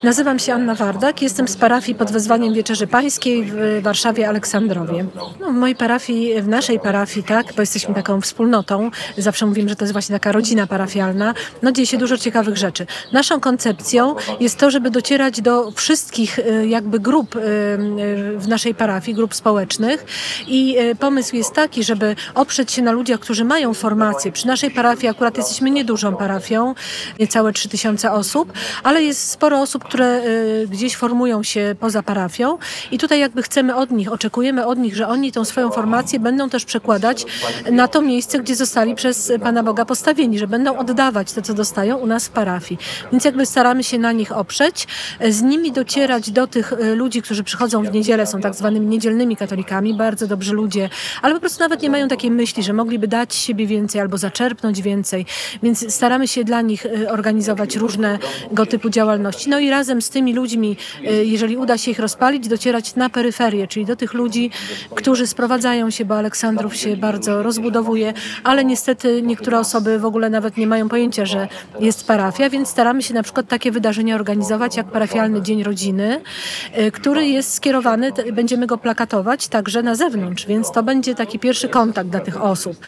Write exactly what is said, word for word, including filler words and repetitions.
Nazywam się Anna Wardak, jestem z parafii pod wezwaniem Wieczerzy Pańskiej w Warszawie Aleksandrowie. No, w mojej parafii, w naszej parafii, tak, bo jesteśmy taką wspólnotą, zawsze mówimy, że to jest właśnie taka rodzina parafialna, no dzieje się dużo ciekawych rzeczy. Naszą koncepcją jest to, żeby docierać do wszystkich y, jakby grup y, y, w naszej parafii, grup społecznych i y, pomysł jest taki, żeby oprzeć się na ludziach, którzy mają formację. Przy naszej parafii akurat jesteśmy niedużą parafią, niecałe trzy tysiące osób, ale jest sporo osób, które y, gdzieś formują się poza parafią i tutaj jakby chcemy od nich, oczekujemy od nich, że oni tą swoją formację będą też przekładać na to miejsce, gdzie zostali przez Pana Boga postawieni, że będą oddawać to, co dostają u nas w parafii. Więc jakby staramy się na nich oprzeć, z nimi docierać do tych y, ludzi, którzy przychodzą w niedzielę, są tak zwanymi niedzielnymi katolikami, bardzo dobrzy ludzie, ale po prostu nawet nie mają takiej myśli, że mogliby dać siebie więcej albo zaczerpnąć więcej, więc staramy się dla nich y, organizować różnego typu działalności. No i razem z tymi ludźmi, jeżeli uda się ich rozpalić, docierać na peryferię, czyli do tych ludzi, którzy sprowadzają się, bo Aleksandrów się bardzo rozbudowuje, ale niestety niektóre osoby w ogóle nawet nie mają pojęcia, że jest parafia, więc staramy się na przykład takie wydarzenia organizować, jak parafialny Dzień Rodziny, który jest skierowany, będziemy go plakatować także na zewnątrz, więc to będzie taki pierwszy kontakt dla tych osób.